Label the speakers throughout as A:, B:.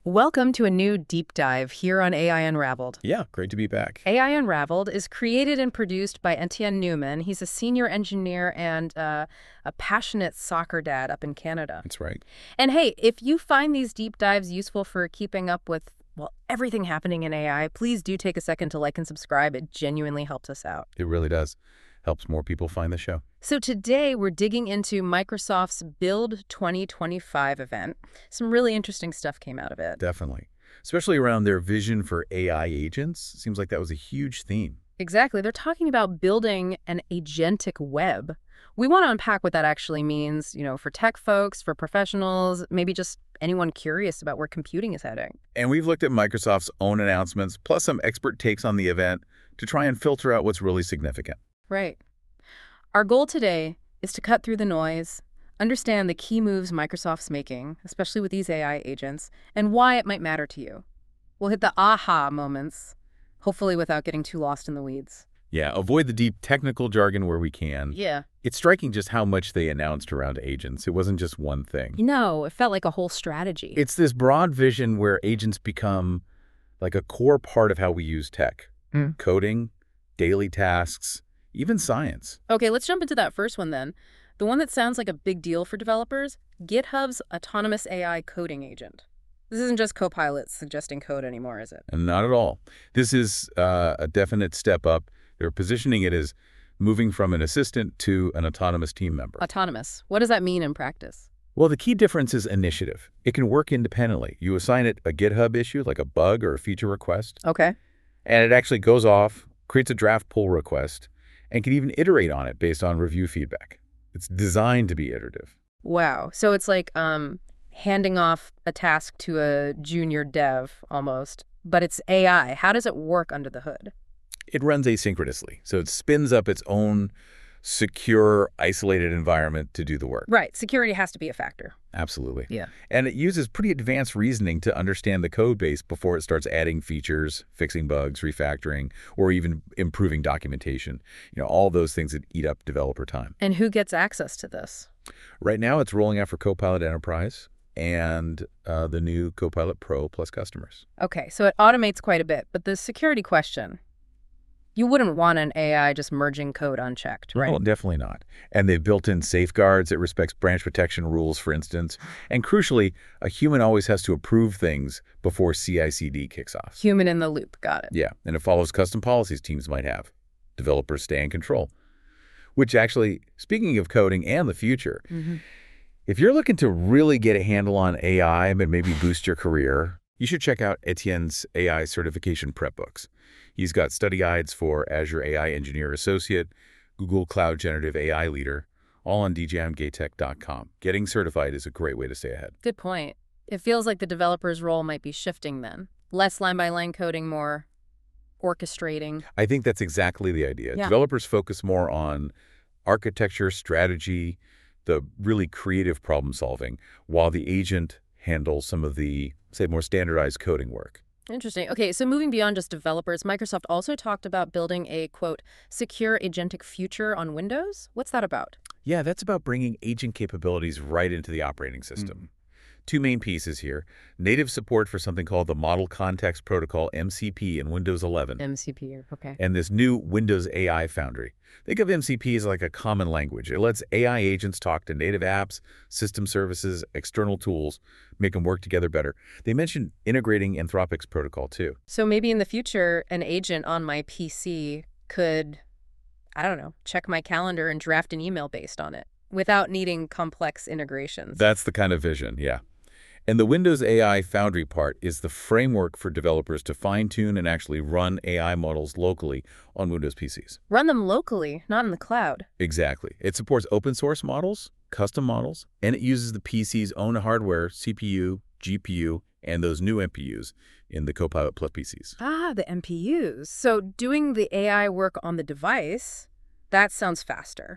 A: Welcome to a new deep dive here on AI Unraveled.
B: Yeah, great to be back.
A: AI Unraveled is created and produced by Etienne Newman. He's a senior engineer and a passionate soccer dad up in Canada.
B: That's right.
A: And hey, if you find these deep dives useful for keeping up with, well, everything happening in AI, please do take a second to like and subscribe. It genuinely helps us out.
B: It really does. Helps more people find the show.
A: So today we're digging into Microsoft's Build 2025 event. Some really interesting stuff came out of it.
B: Definitely. Especially around their vision for AI agents. Seems like that was a huge theme.
A: Exactly. They're talking about building an agentic web. We want to unpack what that actually means, for tech folks, for professionals, maybe just anyone curious about where computing is heading.
B: And we've looked at Microsoft's own announcements, plus some expert takes on the event to try and filter out what's really significant.
A: Right. Our goal today is to cut through the noise, understand the key moves Microsoft's making, especially with these AI agents, and why it might matter to you. We'll hit the aha moments, hopefully without getting too lost in the weeds.
B: Yeah, avoid the deep technical jargon where we can.
A: Yeah.
B: It's striking just how much they announced around agents. It wasn't just one thing.
A: It felt like a whole strategy.
B: It's this broad vision where agents become like a core part of how we use tech. Coding, daily tasks, even science.
A: Okay, let's jump into that first one then. The one that sounds like a big deal for developers, GitHub's autonomous AI coding agent. This isn't just Copilot suggesting code anymore, is it?
B: And not at all. This is a definite step up. They're positioning it as moving from an assistant to an autonomous team member.
A: Autonomous. What does that mean in practice?
B: Well, the key difference is initiative. It can work independently. You assign it a GitHub issue, like a bug or a feature request,
A: Okay.
B: and it actually goes off, creates a draft pull request, and can even iterate on it based on review feedback. It's designed to be iterative.
A: Wow. So it's like handing off a task to a junior dev almost, but it's AI. How does it work under the hood?
B: It runs asynchronously, so it spins up its own secure, isolated environment to do the work.
A: Right. Security has to be a factor.
B: Absolutely.
A: Yeah.
B: And it uses pretty advanced reasoning to understand the code base before it starts adding features, fixing bugs, refactoring, or even improving documentation. All those things that eat up developer time.
A: And who gets access to this?
B: Right now, it's rolling out for Copilot Enterprise and the new Copilot Pro Plus customers.
A: Okay, so it automates quite a bit, but the security question, you wouldn't want an AI just merging code unchecked, right?
B: Well, definitely not. And they've built in safeguards. It respects branch protection rules, for instance. And crucially, a human always has to approve things before CI/CD kicks off.
A: Human in the loop, got it.
B: Yeah, and it follows custom policies teams might have. Developers stay in control. Which actually, speaking of coding and the future, if you're looking to really get a handle on AI and maybe boost your career, you should check out Etienne's AI certification prep books. He's got study guides for Azure AI Engineer Associate, Google Cloud Generative AI Leader, all on djmgatech.com. Getting certified is a great way to stay ahead.
A: Good point. It feels like the developer's role might be shifting then. Less line-by-line coding, more orchestrating.
B: I think that's exactly the idea.
A: Yeah.
B: Developers focus more on architecture, strategy, the really creative problem solving, while the agent handles some of the, say, more standardized coding work.
A: Interesting. Okay, so moving beyond just developers, Microsoft also talked about building a, quote, secure agentic future on Windows. What's that about?
B: Yeah, that's about bringing agent capabilities right into the operating system. Two main pieces here. Native support for something called the Model Context Protocol, MCP, in Windows 11.
A: MCP, okay.
B: And this new Windows AI Foundry. Think of MCP as like a common language. It lets AI agents talk to native apps, system services, external tools, make them work together better. They mentioned integrating Anthropic's protocol too.
A: So maybe in the future, an agent on my PC could, I don't know, check my calendar and draft an email based on it without needing complex integrations.
B: That's the kind of vision, yeah. And the Windows AI Foundry part is the framework for developers to fine-tune and actually run AI models locally on Windows PCs.
A: Run them locally, not in the cloud.
B: Exactly. It supports open source models, custom models, and it uses the PC's own hardware, CPU, GPU, and those new NPUs in the Copilot Plus PCs.
A: Ah, the NPUs. So doing the AI work on the device, that sounds faster.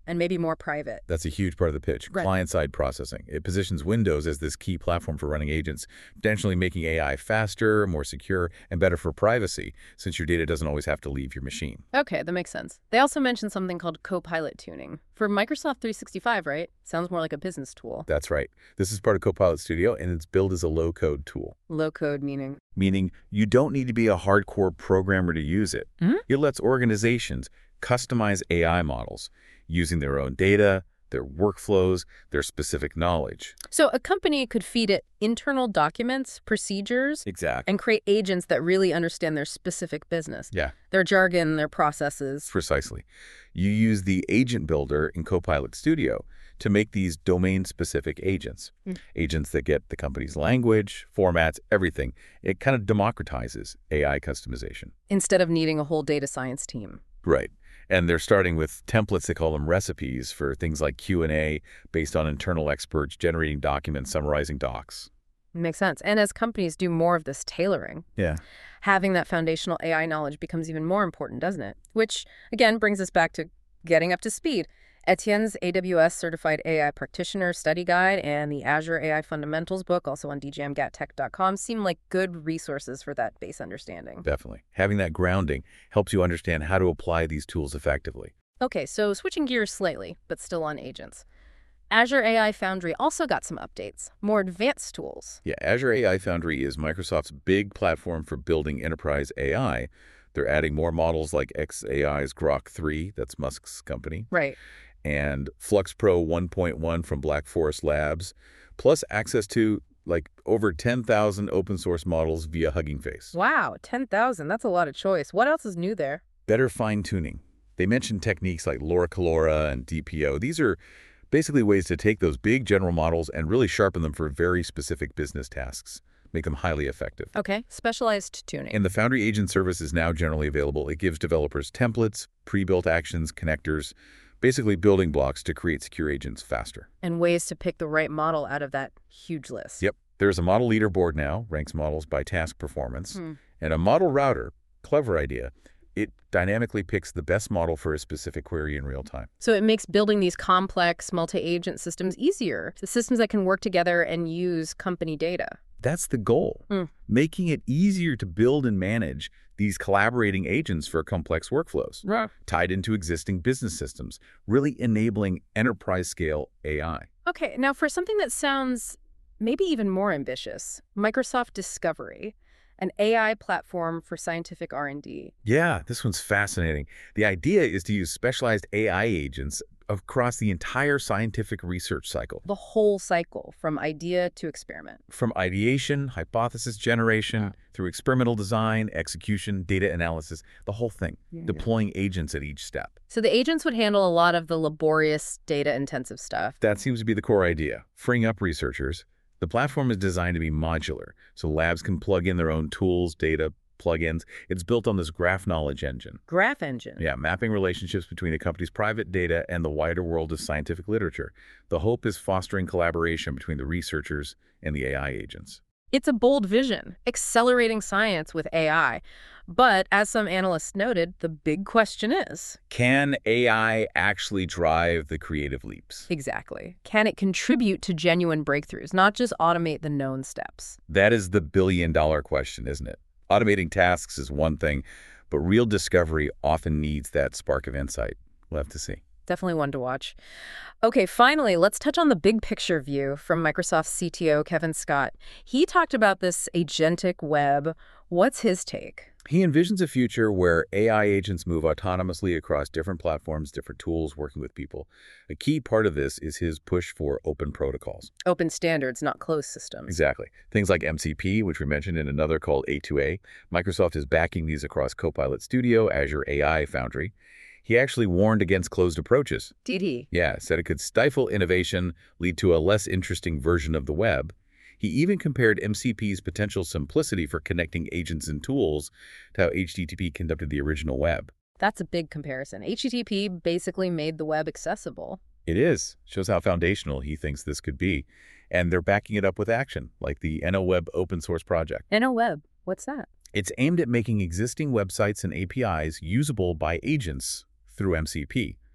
A: And maybe more private.
B: That's a huge part of the pitch,
A: Right.
B: client-side processing. It positions Windows as this key platform for running agents, potentially making AI faster, more secure, and better for privacy, since your data doesn't always have to leave your machine.
A: Okay, that makes sense. They also mentioned something called Copilot tuning. For Microsoft 365, right? Sounds more like a business tool.
B: That's right. This is part of Copilot Studio, and it's built as a low-code tool.
A: Low code meaning?
B: Meaning you don't need to be a hardcore programmer to use it. It lets organizations customize AI models using their own data, their workflows, their specific knowledge.
A: So a company could feed it internal documents, procedures,
B: Exactly.
A: and create agents that really understand their specific business.
B: Yeah,
A: Their jargon, their processes.
B: precisely. You use the agent builder in Copilot Studio to make these domain-specific agents. Agents that get the company's language, formats, everything. It kind of democratizes AI customization.
A: Instead of needing a whole data science team.
B: Right. And they're starting with templates, they call them recipes, for things like Q&A based on internal experts, generating documents, summarizing docs.
A: Makes sense. And as companies do more of this tailoring,
B: Yeah.
A: having that foundational AI knowledge becomes even more important, doesn't it? Which, again, brings us back to getting up to speed. Etienne's AWS Certified AI Practitioner Study Guide and the Azure AI Fundamentals book, also on djamgattech.com, seem like good resources for that base understanding.
B: Definitely. Having that grounding helps you understand how to apply these tools effectively.
A: Okay, so switching gears slightly, but still on agents. Azure AI Foundry also got some updates, more advanced tools.
B: Yeah, Azure AI Foundry is Microsoft's big platform for building enterprise AI. They're adding more models like xAI's Grok 3, that's Musk's company,
A: Right.
B: and FluxPro 1.1 from Black Forest Labs, plus access to over 10,000 open source models via Hugging Face.
A: Wow, 10,000. That's a lot of choice. What else is new there?
B: Better fine-tuning. They mentioned techniques like LoRa Calora and DPO. These are basically ways to take those big general models and really sharpen them for very specific business tasks, make them highly effective.
A: Okay, specialized tuning.
B: And the Foundry Agent service is now generally available. It gives developers templates, pre-built actions, connectors, basically building blocks to create secure agents faster.
A: And ways to pick the right model out of that huge list.
B: Yep. There's a model leaderboard now, ranks models by task performance, and a model router, clever idea. It dynamically picks the best model for a specific query in real time.
A: So it makes building these complex multi-agent systems easier, the systems that can work together and use company data.
B: That's the goal, making it easier to build and manage these collaborating agents for complex workflows, tied into existing business systems, really enabling enterprise-scale AI.
A: Okay, now for something that sounds maybe even more ambitious, Microsoft Discovery, an AI platform for scientific R&D.
B: Yeah, this one's fascinating. The idea is to use specialized AI agents across the entire scientific research cycle.
A: The whole cycle, from idea to experiment.
B: From ideation, hypothesis generation, through experimental design, execution, data analysis, the whole thing, deploying agents at each step.
A: So the agents would handle a lot of the laborious, data-intensive stuff.
B: That seems to be the core idea, freeing up researchers. The platform is designed to be modular, so labs can plug in their own tools, data, plugins. It's built on this graph knowledge engine.
A: Graph engine.
B: Yeah, mapping relationships between a company's private data and the wider world of scientific literature. The hope is fostering collaboration between the researchers and the AI agents.
A: It's a bold vision, accelerating science with AI. But as some analysts noted, the big question is,
B: can AI actually drive the creative leaps?
A: Exactly. Can it contribute to genuine breakthroughs, not just automate the known steps?
B: That is the billion-dollar question, isn't it? Automating tasks is one thing, but real discovery often needs that spark of insight. We'll have to see.
A: Definitely one to watch. Okay, finally, let's touch on the big picture view from Microsoft's CTO, Kevin Scott. He talked about this agentic web. What's his take?
B: He envisions a future where AI agents move autonomously across different platforms, different tools, working with people. A key part of this is his push for open protocols.
A: Open standards, not closed systems.
B: Exactly. Things like MCP, which we mentioned in another called A2A. Microsoft is backing these across Copilot Studio, Azure AI Foundry. He actually warned against closed approaches.
A: Did he?
B: Yeah, said it could stifle innovation, lead to a less interesting version of the web. He even compared MCP's potential simplicity for connecting agents and tools to how HTTP conducted the original web.
A: That's a big comparison. HTTP basically made the web accessible.
B: It is. Shows how foundational he thinks this could be. And they're backing it up with action, like the NOWeb open source project.
A: NOWeb, what's that?
B: It's aimed at making existing websites and APIs usable by agents through MCP.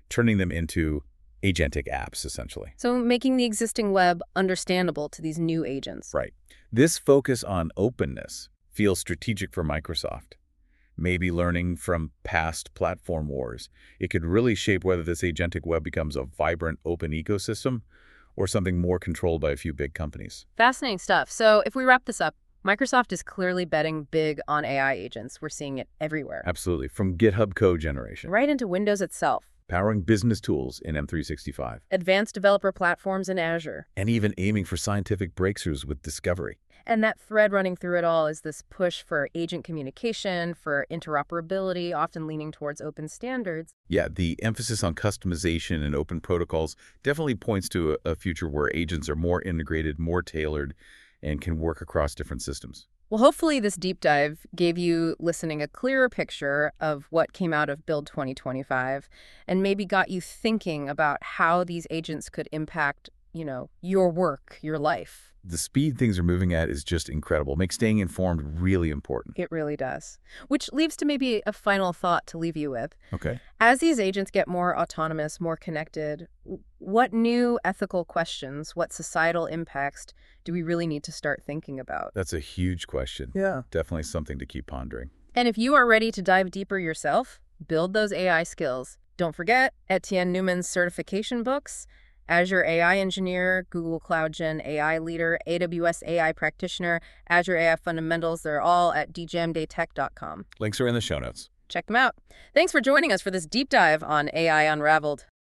B: turning them into agentic apps, essentially.
A: So making the existing web understandable to these new agents.
B: Right. This focus on openness feels strategic for Microsoft. Maybe learning from past platform wars, it could really shape whether this agentic web becomes a vibrant open ecosystem or something more controlled by a few big companies.
A: Fascinating stuff. So if we wrap this up, Microsoft is clearly betting big on AI agents. We're seeing it everywhere.
B: Absolutely. From GitHub code generation,
A: Right into Windows itself.
B: powering business tools in M365,
A: Advanced developer platforms in Azure.
B: and even aiming for scientific breakthroughs with Discovery.
A: And that thread running through it all is this push for agent communication, for interoperability, often leaning towards open standards.
B: Yeah, the emphasis on customization and open protocols definitely points to a future where agents are more integrated, more tailored, and can work across different systems.
A: Well, hopefully this deep dive gave you listening a clearer picture of what came out of Build 2025 and maybe got you thinking about how these agents could impact, your work, your life.
B: The speed things are moving at is just incredible. Makes staying informed really important.
A: It really does. Which leaves to maybe a final thought to leave you with.
B: Okay.
A: As these agents get more autonomous, more connected, what new ethical questions, what societal impacts do we really need to start thinking about?
B: That's a huge question.
A: Yeah.
B: Definitely something to keep pondering.
A: And if you are ready to dive deeper yourself, build those AI skills. Don't forget Etienne Newman's certification books, Azure AI Engineer, Google Cloud Gen AI Leader, AWS AI Practitioner, Azure AI Fundamentals. They're all at djamdaytech.com.
B: Links are in the show notes.
A: Check them out. Thanks for joining us for this deep dive on AI Unraveled.